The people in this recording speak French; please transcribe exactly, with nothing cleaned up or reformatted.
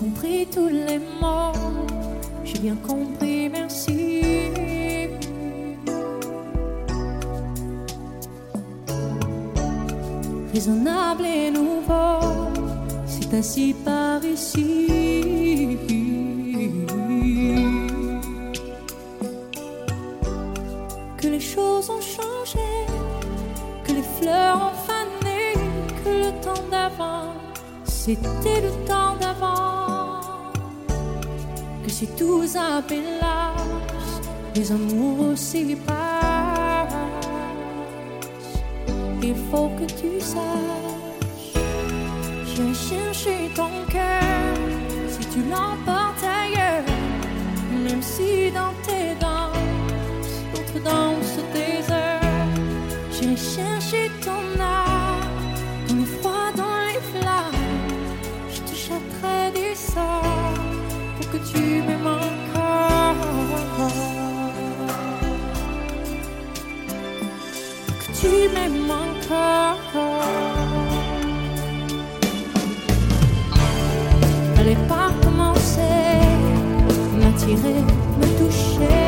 compris tous les mots, j'ai bien compris, merci. Raisonnable et nouveau, c'est ainsi par ici. Que les choses ont changé, que les fleurs ont fané, que le temps d'avant, c'était le temps d'avant. Que si tout appellage, les amours aussi passent. Il faut que tu saches, j'ai cherché ton cœur, si tu l'emportes ailleurs, même si dans tes danses, d'autres dansent des heures. J'ai cherché ton âme, dans le froid, dans les flammes, je te jetterai des sorts pour que tu m'aimes encore. Tu m'aimes encore. Fallait pas commencer, m'attirer, me toucher.